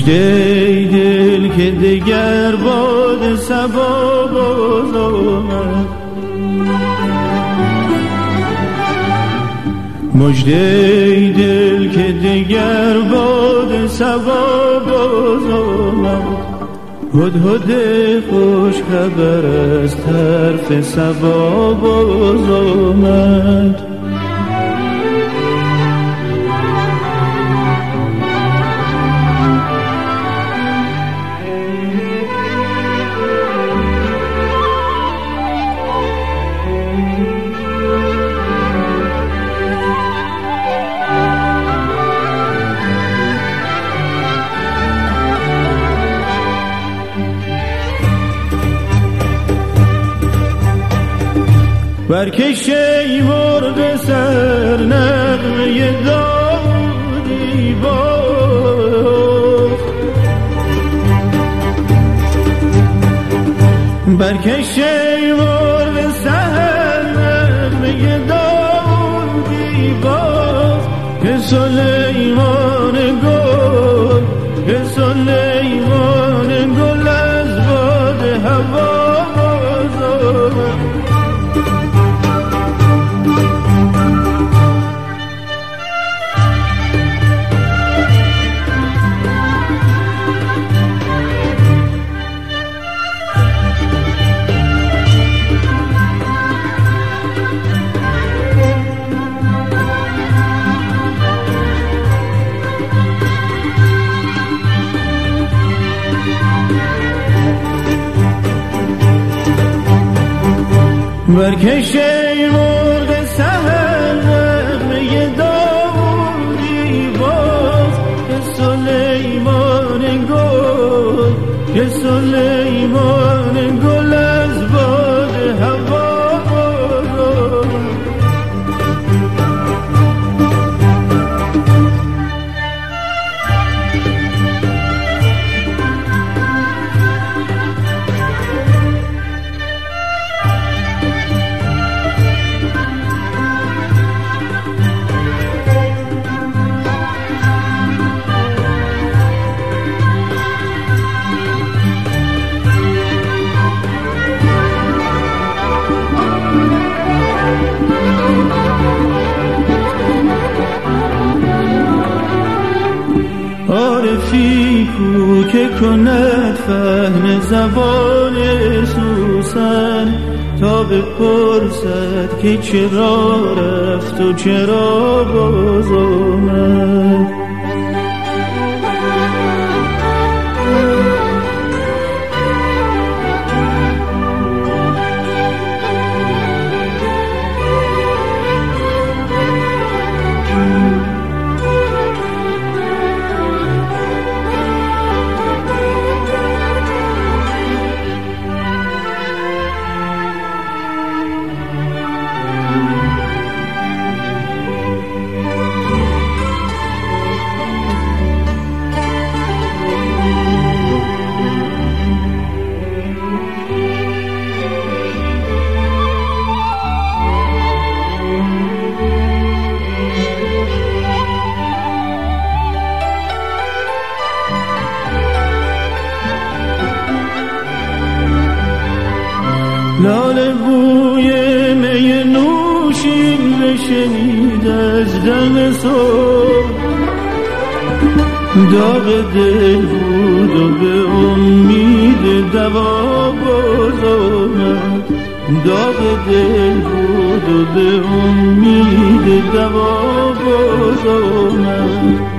مژده دل که دگر باد صبا باز آمد، مژده دل که دگر باد صبا باز آمد. هدهد خوش خبر از طرف صبا باز آمد. برکش ای مرغ سر نغمه دادی باز، برکش ای مرغ سر نغمه دادی باز. که سلیمان گل، که سلیمان گل از باد هوا باز آمد. برکش ای مرغ سحر نغمه داوودی باز. که سلیمان گل، که سلیمان گل از باد هوا باز آمد. عارفی کو که کند فهم زبان سوسن، تا بپرسد که چرا رفت و چرا باز آمد. لاله بوی می نوشین بشنید از دم صبح، داغ دل بود و به امید دوا باز آمد. داغ دل بود و به امید دوا باز آمد.